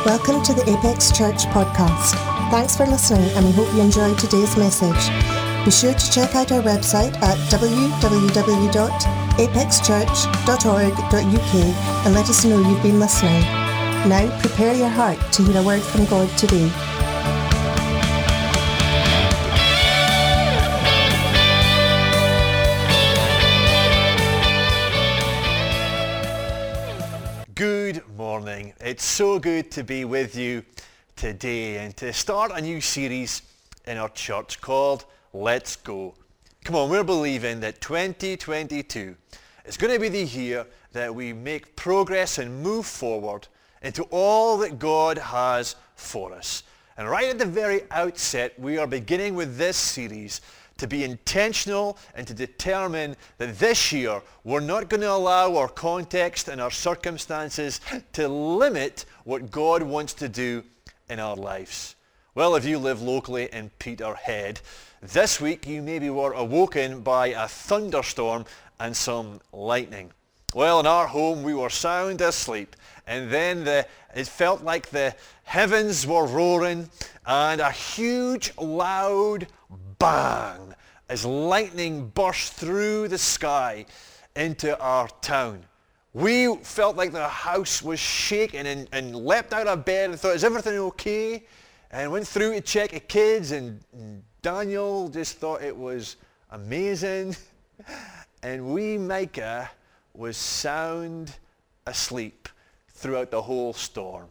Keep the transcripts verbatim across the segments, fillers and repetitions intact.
Welcome to the Apex Church podcast. Thanks for listening and we hope you enjoyed today's message. Be sure to check out our website at w w w dot apex church dot org dot u k and let us know you've been listening. Now prepare your heart to hear a word from God today. Good morning. It's so good to be with you today and to start a new series in our church called Let's Go. Come on, we're believing that twenty twenty-two is going to be the year that we make progress and move forward into all that God has for us. And right at the very outset, we are beginning with this series to be intentional and to determine that this year we're not going to allow our context and our circumstances to limit what God wants to do in our lives. Well, if you live locally in Peterhead, this week you maybe were awoken by a thunderstorm and some lightning. Well, in our home we were sound asleep, and then the, it felt like the heavens were roaring and a huge loud bang as lightning burst through the sky into our town. We felt like the house was shaking and, and leapt out of bed and thought, is everything okay? And went through to check the kids, and Daniel just thought it was amazing. And wee Micah was sound asleep throughout the whole storm.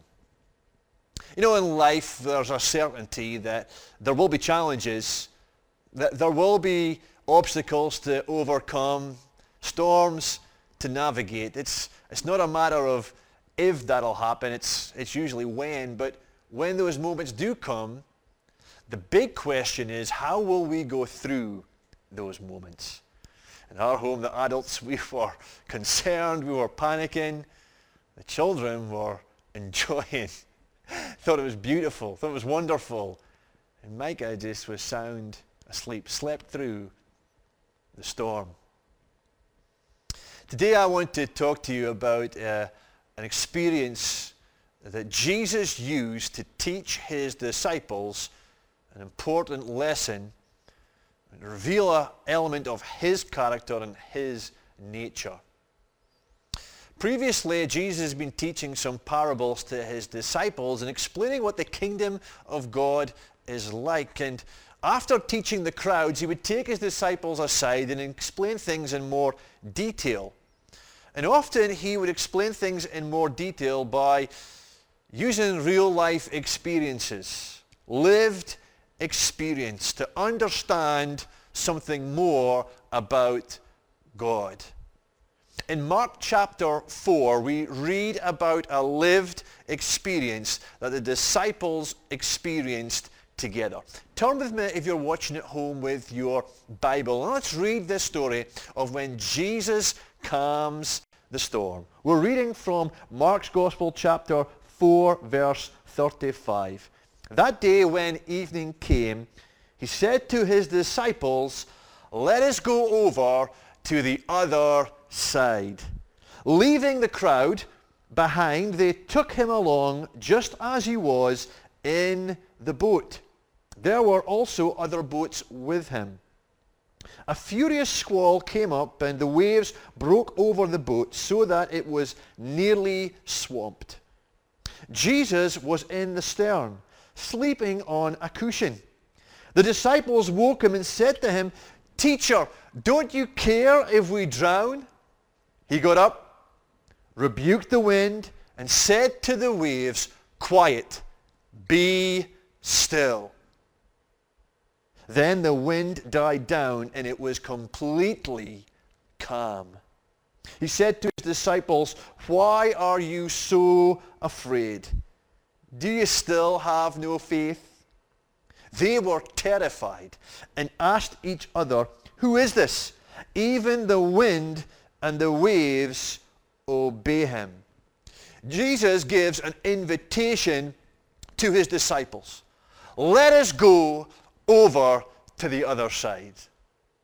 You know, in life there's a certainty that there will be challenges, that there will be obstacles to overcome, storms to navigate. It's it's not a matter of if that'll happen, it's it's usually when, but when those moments do come, the big question is, how will we go through those moments? In our home, the adults, we were concerned, we were panicking. The children were enjoying, thought it was beautiful, thought it was wonderful. And Micah just was sound asleep, slept through the storm. Today I want to talk to you about uh, an experience that Jesus used to teach his disciples an important lesson and reveal an element of his character and his nature. Previously, Jesus has been teaching some parables to his disciples and explaining what the kingdom of God is like. And after teaching the crowds, he would take his disciples aside and explain things in more detail. And often he would explain things in more detail by using real-life experiences, lived experience, to understand something more about God. In Mark chapter four, we read about a lived experience that the disciples experienced together. Turn with me, if you're watching at home, with your Bible, and let's read this story of when Jesus calms the storm. We're reading from Mark's Gospel chapter four, verse thirty-five. That day when evening came, he said to his disciples, "Let us go over to the other side." Leaving the crowd behind, they took him along just as he was in the boat. There were also other boats with him. A furious squall came up and the waves broke over the boat so that it was nearly swamped. Jesus was in the stern, sleeping on a cushion. The disciples woke him and said to him, "Teacher, don't you care if we drown?" He got up, rebuked the wind, and said to the waves, "Quiet, be still." Then the wind died down and it was completely calm. He said to his disciples, "Why are you so afraid? Do you still have no faith?" They were terrified and asked each other, "Who is this? Even the wind and the waves obey him." Jesus gives an invitation to his disciples. Let us go over to the other side.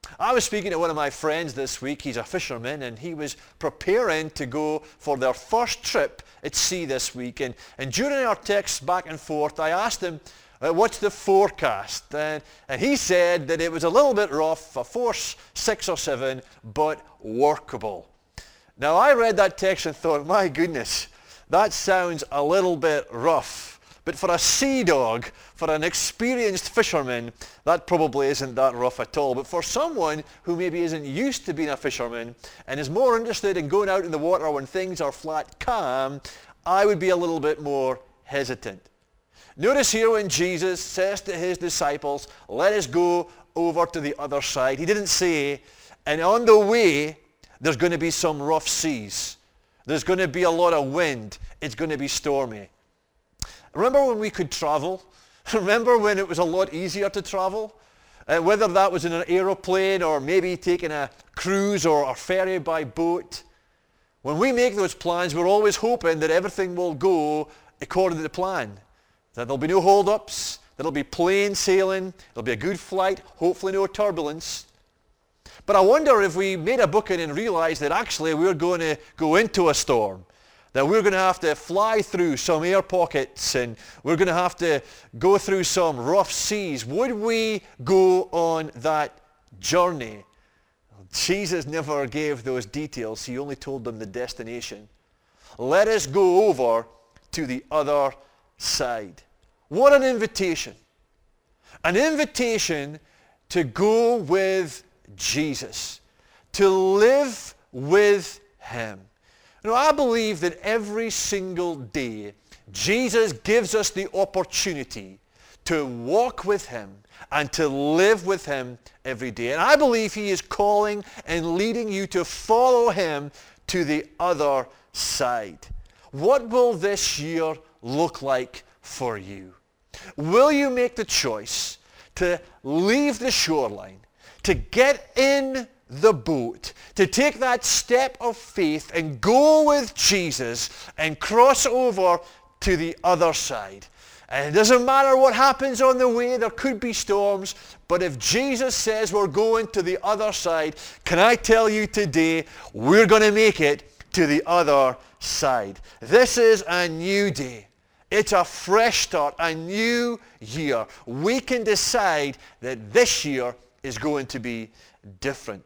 I was speaking to one of my friends this week. He's a fisherman, and he was preparing to go for their first trip at sea this week. And, and during our texts back and forth, I asked him, uh, what's the forecast? And, and he said that it was a little bit rough, a force six or seven, but workable. Now, I read that text and thought, my goodness, that sounds a little bit rough. But for a sea dog, for an experienced fisherman, that probably isn't that rough at all. But for someone who maybe isn't used to being a fisherman and is more interested in going out in the water when things are flat calm, I would be a little bit more hesitant. Notice here when Jesus says to his disciples, let us go over to the other side. He didn't say, and on the way, there's going to be some rough seas. There's going to be a lot of wind. It's going to be stormy. Remember when we could travel? Remember when it was a lot easier to travel? Uh, whether that was in an aeroplane or maybe taking a cruise or a ferry by boat. When we make those plans, we're always hoping that everything will go according to the plan. That there'll be no hold-ups, that there'll be plain sailing, there'll be a good flight, hopefully no turbulence. But I wonder if we made a booking and realized that actually we're going to go into a storm. That we're going to have to fly through some air pockets and we're going to have to go through some rough seas. Would we go on that journey? Jesus never gave those details. He only told them the destination. Let us go over to the other side. What an invitation. An invitation to go with Jesus. To live with him. You know, I believe that every single day, Jesus gives us the opportunity to walk with him and to live with him every day. And I believe he is calling and leading you to follow him to the other side. What will this year look like for you? Will you make the choice to leave the shoreline, to get in the boat, to take that step of faith and go with Jesus and cross over to the other side? And it doesn't matter what happens on the way, there could be storms, but if Jesus says we're going to the other side, can I tell you today, we're going to make it to the other side. This is a new day. It's a fresh start, a new year. We can decide that this year is going to be different.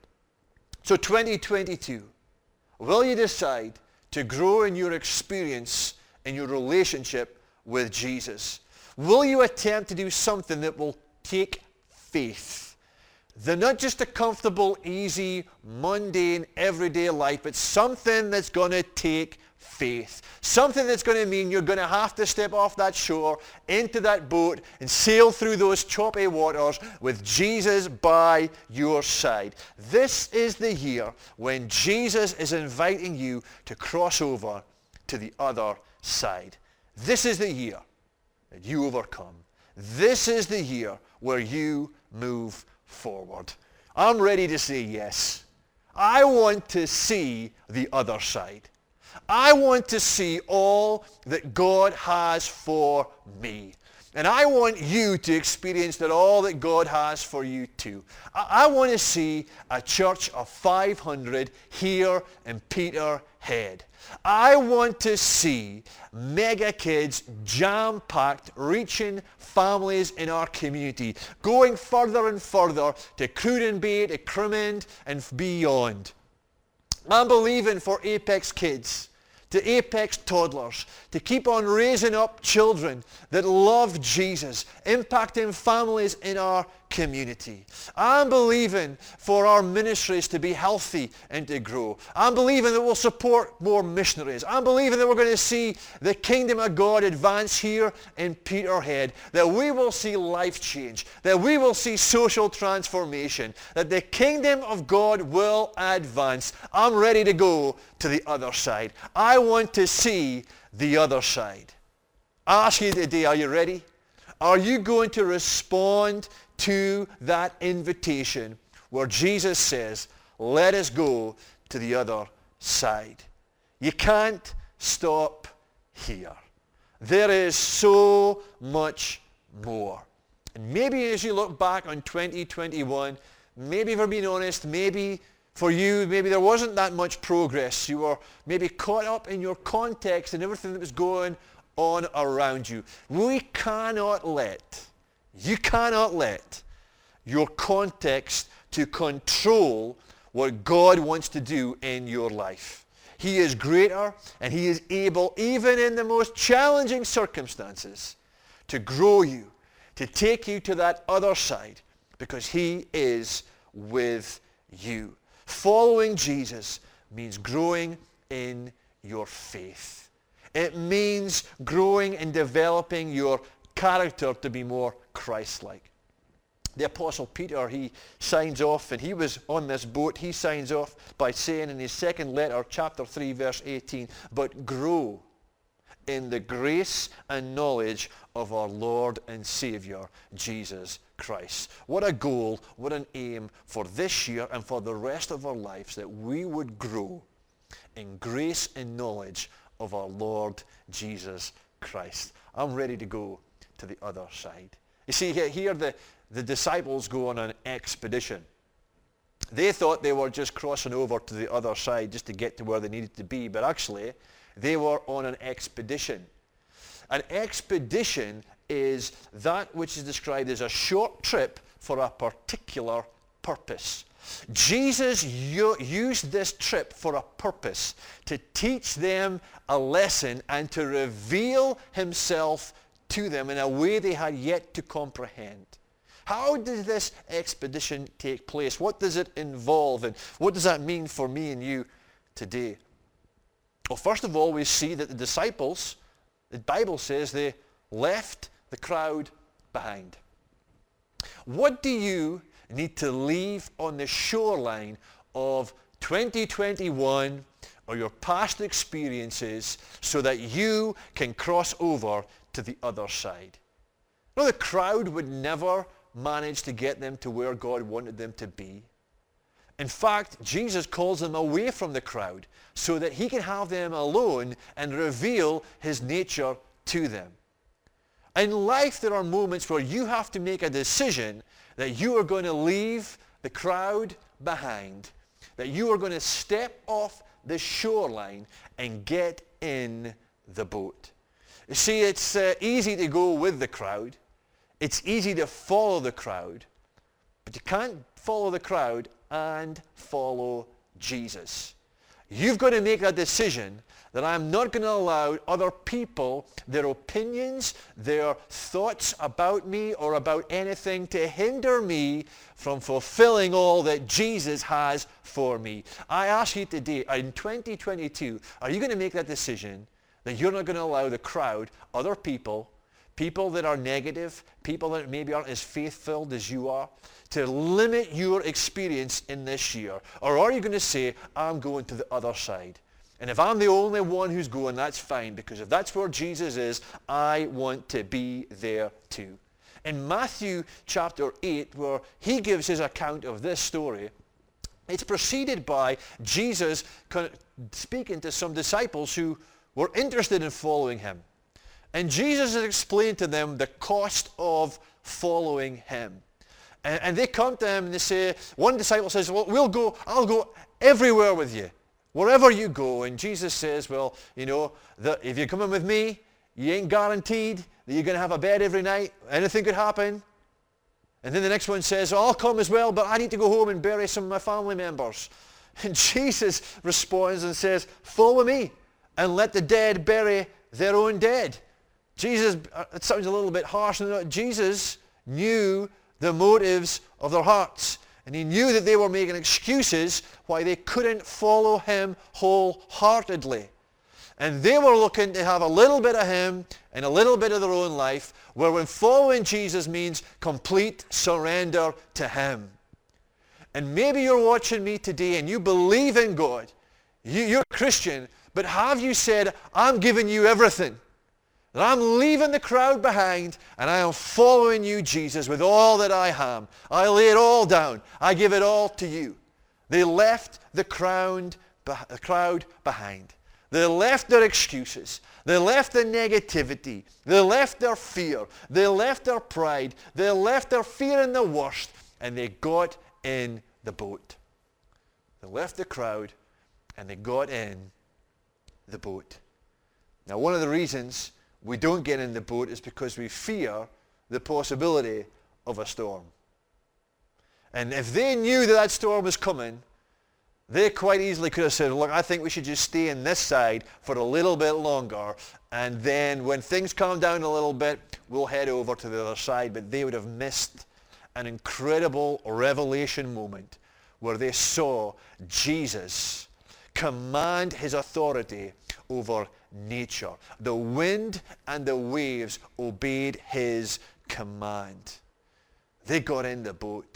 So twenty twenty-two, will you decide to grow in your experience, in your relationship with Jesus? Will you attempt to do something that will take faith? They're not just a comfortable, easy, mundane, everyday life, but something that's going to take faith. Something that's going to mean you're going to have to step off that shore, into that boat, and sail through those choppy waters with Jesus by your side. This is the year when Jesus is inviting you to cross over to the other side. This is the year that you overcome. This is the year where you move forward. I'm ready to say yes. I want to see the other side. I want to see all that God has for me. And I want you to experience that all that God has for you too. I, I want to see a church of five hundred here in Peterhead. I want to see mega kids jam-packed, reaching families in our community, going further and further to Cruden Bay, to Crimond and beyond. I'm believing for Apex Kids, to Apex Toddlers, to keep on raising up children that love Jesus, impacting families in our community. I'm believing for our ministries to be healthy and to grow. I'm believing that we'll support more missionaries. I'm believing that we're going to see the kingdom of God advance here in Peterhead, that we will see life change, that we will see social transformation, that the kingdom of God will advance. I'm ready to go to the other side. I want to see the other side. I ask you today, are you ready? Are you going to respond to that invitation where Jesus says, let us go to the other side? You can't stop here. There is so much more. And maybe as you look back on twenty twenty-one, maybe if we're being honest, maybe for you, maybe there wasn't that much progress. You were maybe caught up in your context and everything that was going on around you. We cannot let, you cannot let your context to control what God wants to do in your life. He is greater and he is able, even in the most challenging circumstances, to grow you, to take you to that other side, because he is with you. Following Jesus means growing in your faith. It means growing and developing your character to be more Christ-like. The Apostle Peter, he signs off, and he was on this boat, he signs off by saying in his second letter, chapter three, verse eighteen, but grow in the grace and knowledge of our Lord and Savior, Jesus Christ. What a goal, what an aim for this year and for the rest of our lives, that we would grow in grace and knowledge of our Lord Jesus Christ. I'm ready to go to the other side. You see, here the, the disciples go on an expedition. They thought they were just crossing over to the other side just to get to where they needed to be, but actually they were on an expedition. An expedition is that which is described as a short trip for a particular purpose. Jesus u- used this trip for a purpose, to teach them a lesson and to reveal himself to them in a way they had yet to comprehend. How did this expedition take place? What does it involve, and what does that mean for me and you today? Well, first of all, we see that the disciples, the Bible says, they left the crowd behind. What do you need to leave on the shoreline of twenty twenty-one or your past experiences so that you can cross over to the other side? You know, the crowd would never manage to get them to where God wanted them to be. In fact, Jesus calls them away from the crowd so that he can have them alone and reveal his nature to them. In life, there are moments where you have to make a decision that you are going to leave the crowd behind, that you are going to step off the shoreline and get in the boat. You see, it's uh, easy to go with the crowd. It's easy to follow the crowd, but you can't follow the crowd and follow Jesus. You've got to make a decision that I'm not going to allow other people, their opinions, their thoughts about me or about anything to hinder me from fulfilling all that Jesus has for me. I ask you today, in twenty twenty-two, are you going to make that decision that you're not going to allow the crowd, other people, people that are negative, people that maybe aren't as faith-filled as you are, to limit your experience in this year? Or are you going to say, I'm going to the other side? And if I'm the only one who's going, that's fine, because if that's where Jesus is, I want to be there too. In Matthew chapter eight, where he gives his account of this story, it's preceded by Jesus speaking to some disciples who were interested in following him. And Jesus has explained to them the cost of following him. And, and they come to him and they say, one disciple says, well, we'll go, I'll go everywhere with you, wherever you go. And Jesus says, well, you know, the, if you're coming with me, you ain't guaranteed that you're going to have a bed every night. Anything could happen. And then the next one says, oh, I'll come as well, but I need to go home and bury some of my family members. And Jesus responds and says, follow me and let the dead bury their own dead. Jesus, it sounds a little bit harsh. Jesus knew the motives of their hearts. And he knew that they were making excuses why they couldn't follow him wholeheartedly. And they were looking to have a little bit of him and a little bit of their own life, where when following Jesus means complete surrender to him. And maybe you're watching me today and you believe in God. You, you're a Christian, but have you said, I'm giving you everything? That I'm leaving the crowd behind and I am following you, Jesus, with all that I am. I lay it all down. I give it all to you. They left the crowd, the crowd behind. They left their excuses. They left the negativity. They left their fear. They left their pride. They left their fear in the worst. And they got in the boat. They left the crowd and they got in the boat. Now, one of the reasons we don't get in the boat is because we fear the possibility of a storm. And if they knew that that storm was coming, they quite easily could have said, look, I think we should just stay in this side for a little bit longer, and then when things calm down a little bit, we'll head over to the other side. But they would have missed an incredible revelation moment where they saw Jesus command his authority over nature. The wind and the waves obeyed his command. They got in the boat.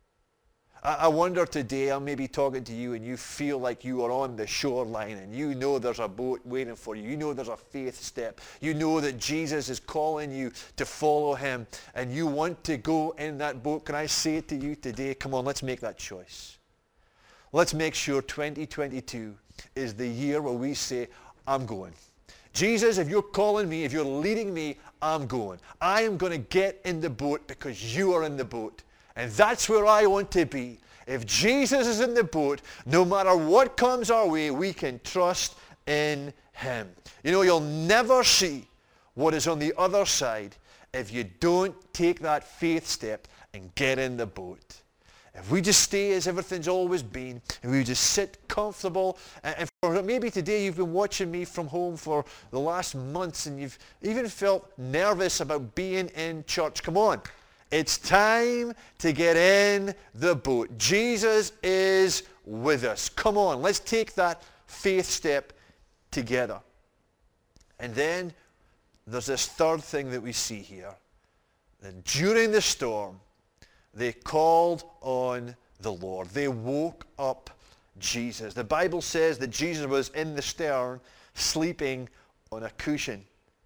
I wonder today, I may be talking to you and you feel like you are on the shoreline and you know there's a boat waiting for you. You know there's a faith step. You know that Jesus is calling you to follow him and you want to go in that boat. Can I say to you today, come on, let's make that choice. Let's make sure twenty twenty-two is the year where we say, I'm going. Jesus, if you're calling me, if you're leading me, I'm going. I am going to get in the boat because you are in the boat. And that's where I want to be. If Jesus is in the boat, no matter what comes our way, we can trust in him. You know, you'll never see what is on the other side if you don't take that faith step and get in the boat. If we just stay as everything's always been, and we just sit comfortable, and for maybe today you've been watching me from home for the last months and you've even felt nervous about being in church. Come on. It's time to get in the boat. Jesus is with us. Come on, let's take that faith step together. And then there's this third thing that we see here. That during the storm, they called on the Lord. They woke up Jesus. The Bible says that Jesus was in the stern, sleeping on a cushion.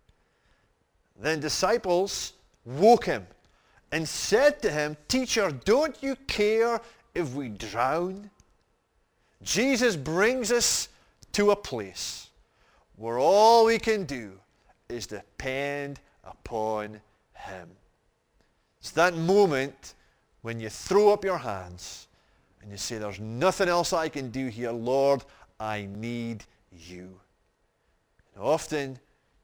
Then disciples woke him and said to him, Teacher, don't you care if we drown? Jesus brings us to a place where all we can do is depend upon him. It's that moment when you throw up your hands and you say, there's nothing else I can do here. Lord, I need you. And often,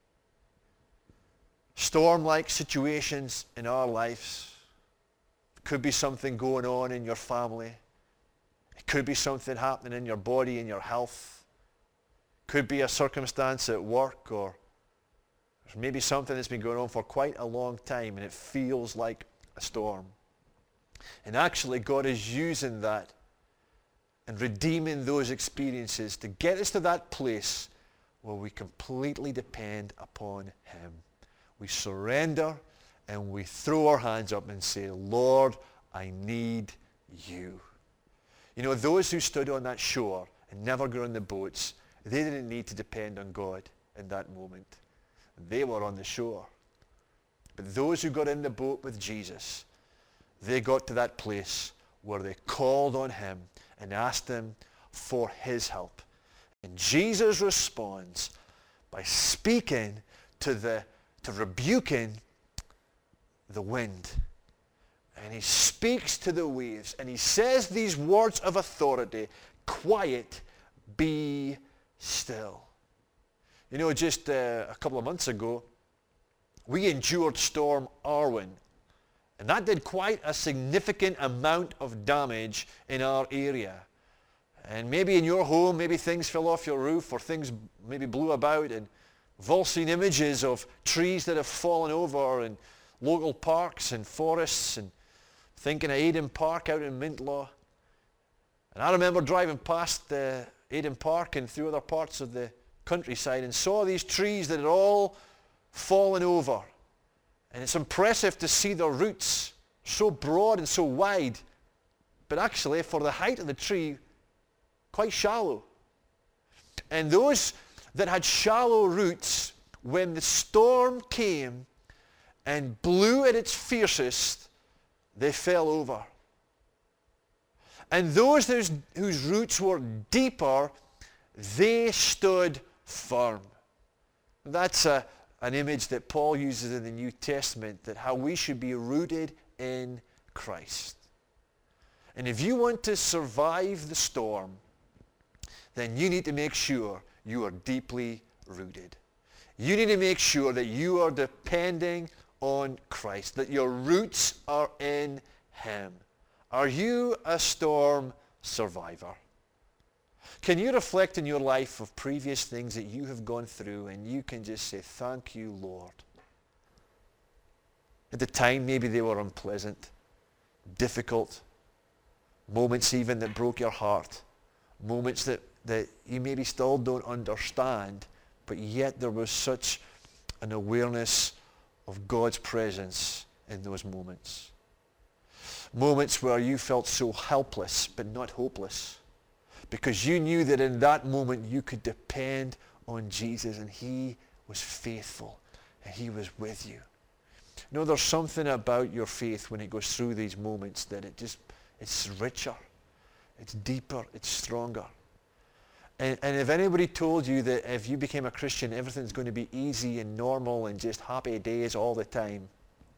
storm-like situations in our lives. It could be something going on in your family. It could be something happening in your body, in your health. It could be a circumstance at work, or there's maybe something that's been going on for quite a long time and it feels like a storm. And actually God is using that and redeeming those experiences to get us to that place where we completely depend upon him. We surrender and we throw our hands up and say, Lord, I need you. You know, those who stood on that shore and never got on the boats, they didn't need to depend on God in that moment. They were on the shore. But those who got in the boat with Jesus, they got to that place where they called on him and asked him for his help. And Jesus responds by speaking to the to rebuking the wind. And he speaks to the waves and he says these words of authority, quiet, be still. You know, just uh, a couple of months ago, we endured Storm Arwen. And that did quite a significant amount of damage in our area. And maybe in your home, maybe things fell off your roof or things maybe blew about, and we've all seen images of trees that have fallen over in local parks and forests, and thinking of Eden Park out in Mintlaw. And I remember driving past uh, Eden Park and through other parts of the countryside and saw these trees that had all fallen over. And it's impressive to see their roots so broad and so wide, but actually for the height of the tree, quite shallow. And those that had shallow roots, when the storm came and blew at its fiercest, they fell over. And those whose, whose roots were deeper, they stood firm. That's a, an image that Paul uses in the New Testament, that how we should be rooted in Christ. And if you want to survive the storm, then you need to make sure you are deeply rooted. You need to make sure that you are depending on Christ, that your roots are in him. Are you a storm survivor? Can you reflect in your life of previous things that you have gone through and you can just say, thank you, Lord? At the time, maybe they were unpleasant, difficult, moments even that broke your heart, moments that, that you maybe still don't understand, but yet there was such an awareness of God's presence in those moments. Moments where you felt so helpless but not hopeless, because you knew that in that moment you could depend on Jesus and he was faithful and he was with you. You know, there's something about your faith when it goes through these moments that it just, it's richer, it's deeper, it's stronger. And, and if anybody told you that if you became a Christian, everything's going to be easy and normal and just happy days all the time,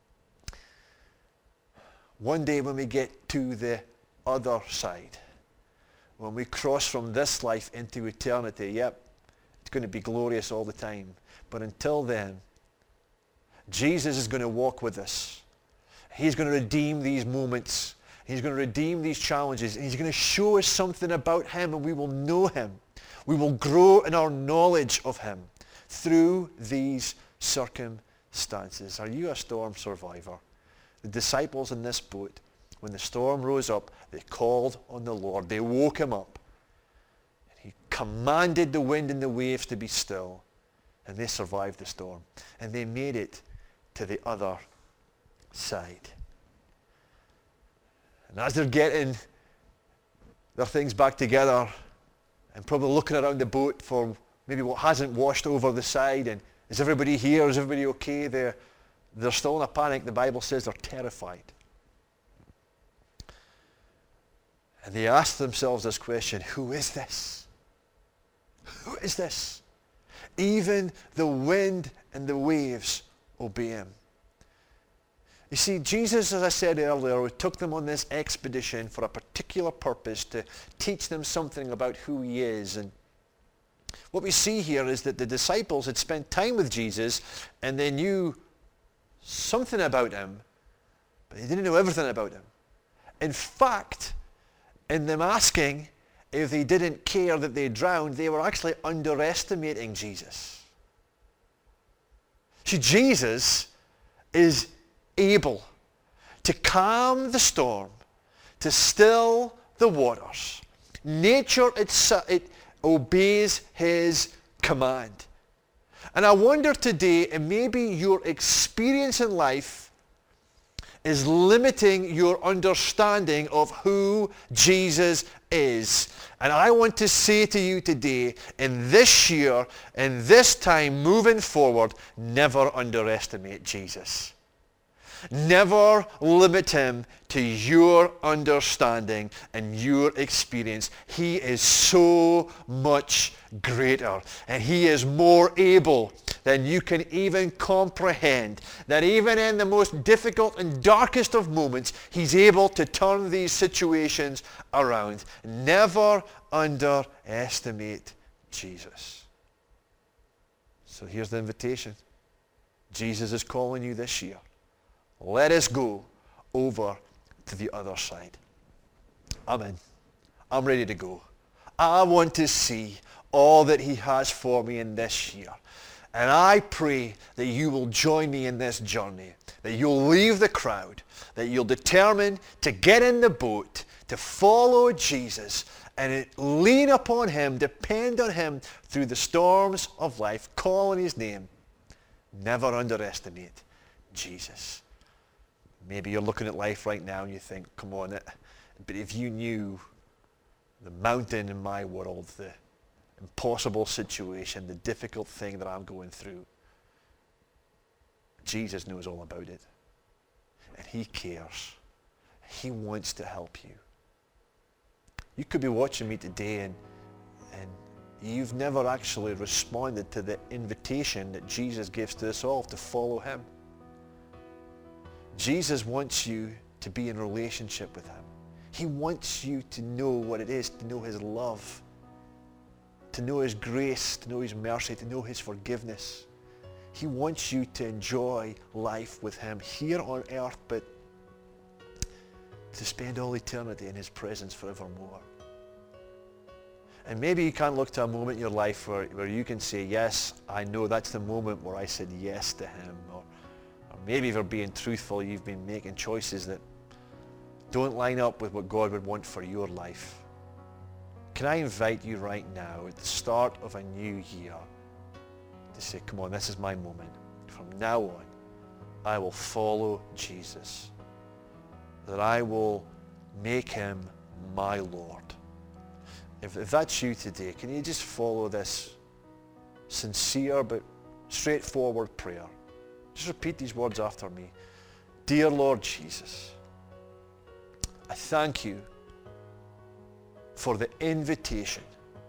one day when we get to the other side, when we cross from this life into eternity, yep, it's going to be glorious all the time. But until then, Jesus is going to walk with us. He's going to redeem these moments. He's going to redeem these challenges. And he's going to show us something about him, and we will know him. We will grow in our knowledge of him through these circumstances. Are you a storm survivor? The disciples in this boat, when the storm rose up, they called on the Lord. They woke him up. And he commanded the wind and the waves to be still. And they survived the storm. And they made it to the other side. And as they're getting their things back together and probably looking around the boat for maybe what hasn't washed over the side, and is everybody here? Is everybody okay? They're, they're still in a panic. The Bible says they're terrified. And they ask themselves this question, who is this? Who is this? Even the wind and the waves obey him. You see, Jesus, as I said earlier, took them on this expedition for a particular purpose, to teach them something about who he is. And what we see here is that the disciples had spent time with Jesus and they knew something about him, but they didn't know everything about him. In fact, in them asking if they didn't care that they drowned, they were actually underestimating Jesus. See, Jesus is able to calm the storm, to still the waters. Nature itself, it obeys his command. And I wonder today, and maybe your experience in life is limiting your understanding of who Jesus is. And I want to say to you today, in this year, in this time moving forward, never underestimate Jesus. Never limit him to your understanding and your experience. He is so much greater, and he is more able than you can even comprehend. That even in the most difficult and darkest of moments, he's able to turn these situations around. Never underestimate Jesus. So here's the invitation. Jesus is calling you this year. Let us go over to the other side. I'm in. I'm ready to go. I want to see all that he has for me in this year. And I pray that you will join me in this journey, that you'll leave the crowd, that you'll determine to get in the boat, to follow Jesus, and lean upon him, depend on him through the storms of life, call on his name. Never underestimate Jesus. Maybe you're looking at life right now and you think, come on, it. But if you knew the mountain in my world, the impossible situation, the difficult thing that I'm going through, Jesus knows all about it. And he cares. He wants to help you. You could be watching me today and, and you've never actually responded to the invitation that Jesus gives to us all to follow him. Jesus wants you to be in relationship with him. He wants you to know what it is to know his love, to know his grace, to know his mercy, to know his forgiveness. He wants you to enjoy life with him here on earth, but to spend all eternity in his presence forevermore. And maybe you can't look to a moment in your life where, where you can say, yes, I know that's the moment where I said yes to him. Or, or maybe if you're being truthful, you've been making choices that don't line up with what God would want for your life. Can I invite you right now at the start of a new year to say, come on, this is my moment. From now on, I will follow Jesus. That I will make him my Lord. If, if that's you today, can you just follow this sincere but straightforward prayer? Just repeat these words after me. Dear Lord Jesus, I thank you for the invitation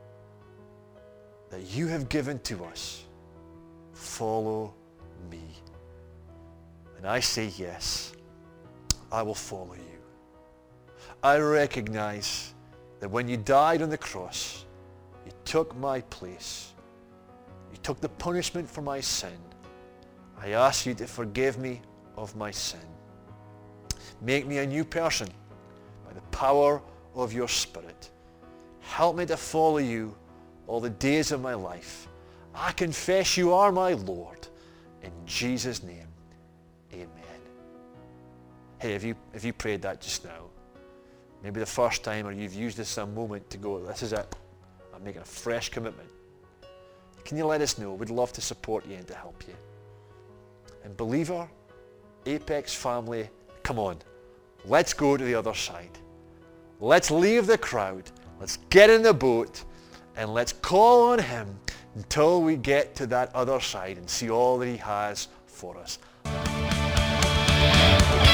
that you have given to us. Follow me. And I say yes, I will follow you. I recognize that when you died on the cross, you took my place. You took the punishment for my sin. I ask you to forgive me of my sin. Make me a new person by the power of your Spirit. Help me to follow you all the days of my life. I confess you are my Lord. In Jesus' name, amen. Hey, if you, if you prayed that just now, maybe the first time, or you've used this as a moment to go, this is it. I'm making a fresh commitment. Can you let us know? We'd love to support you and to help you. And believer, Apex family, come on. Let's go to the other side. Let's leave the crowd. Let's get in the boat and let's call on him until we get to that other side and see all that he has for us.